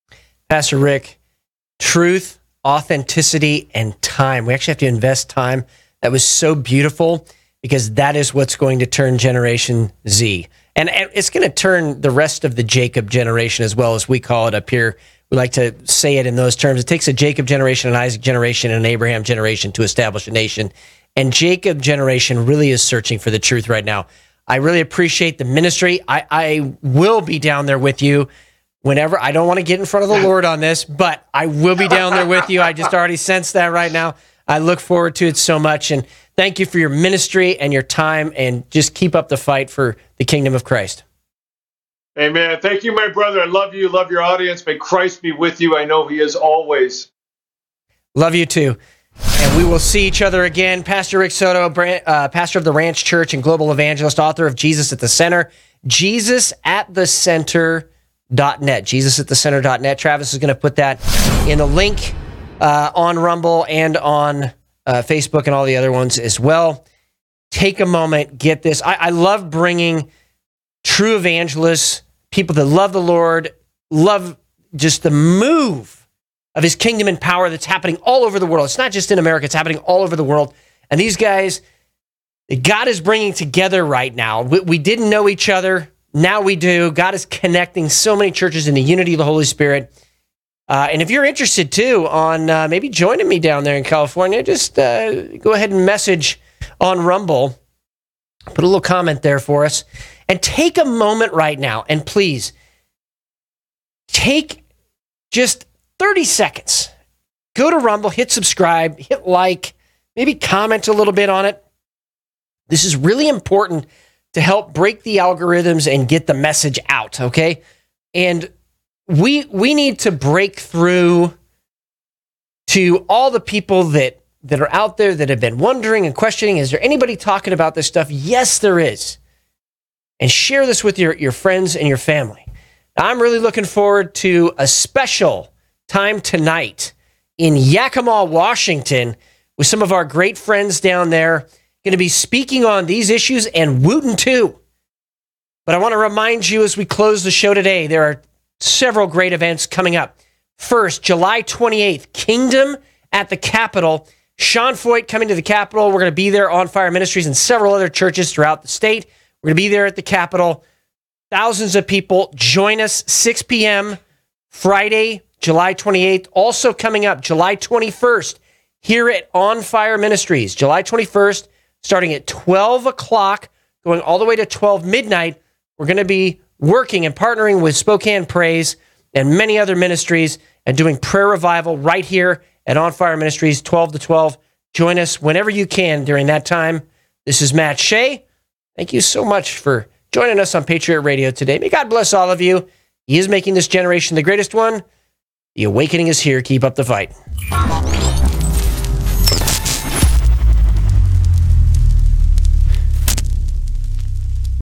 Pastor Rick, truth, authenticity, and time. We actually have to invest time. That was so beautiful. Because that is what's going to turn Generation Z. And it's going to turn the rest of the Jacob generation as well, as we call it up here. We like to say it in those terms. It takes a Jacob generation, an Isaac generation, and an Abraham generation to establish a nation. And Jacob generation really is searching for the truth right now. I really appreciate the ministry. I, I will be down there with you whenever. I don't want to get in front of the Lord on this, but I will be down there with you. I just already sense that right now. I look forward to it so much. And thank you for your ministry and your time, and just keep up the fight for the kingdom of Christ. Amen. Thank you, my brother. I love you. Love your audience. May Christ be with you. I know he is always. Love you too. And we will see each other again. Pastor Rick Soto, uh, pastor of the Ranch Church and global evangelist, author of Jesus at the Center, Jesus at the Center dot net, Jesus at the Center dot net. Travis is going to put that in the link uh, on Rumble and on Uh, Facebook and all the other ones as well. Take a moment, get this. I, I love bringing true evangelists, people that love the Lord, love just the move of his kingdom and power that's happening all over the world. It's not just in America, it's happening all over the world. And these guys, God is bringing together right now. We, we didn't know each other. Now we do. God is connecting so many churches in the unity of the Holy Spirit. Uh, and if you're interested, too, on uh, maybe joining me down there in California, just uh, go ahead and message on Rumble. Put a little comment there for us. And take a moment right now, and please, take just thirty seconds. Go to Rumble, hit subscribe, hit like, maybe comment a little bit on it. This is really important to help break the algorithms and get the message out, okay? And we we need to break through to all the people that, that are out there that have been wondering and questioning, is there anybody talking about this stuff? Yes, there is. And share this with your, your friends and your family. I'm really looking forward to a special time tonight in Yakima, Washington, with some of our great friends down there, going to be speaking on these issues and Wooten too. But I want to remind you as we close the show today, there are several great events coming up. First, July twenty-eighth, Kingdom at the Capitol. Sean Foyt coming to the Capitol. We're going to be there on Fire Ministries and several other churches throughout the state. We're going to be there at the Capitol. Thousands of people. Join us, six p.m. Friday, July twenty-eighth. Also coming up, July twenty-first, here at On Fire Ministries. July twenty-first, starting at twelve o'clock, going all the way to twelve midnight. We're going to be working and partnering with Spokane Praise and many other ministries and doing prayer revival right here at On Fire Ministries, twelve to twelve. Join us whenever you can during that time. This is Matt Shea. Thank you so much for joining us on Patriot Radio today. May God bless all of you. He is making this generation the greatest one. The awakening is here. Keep up the fight.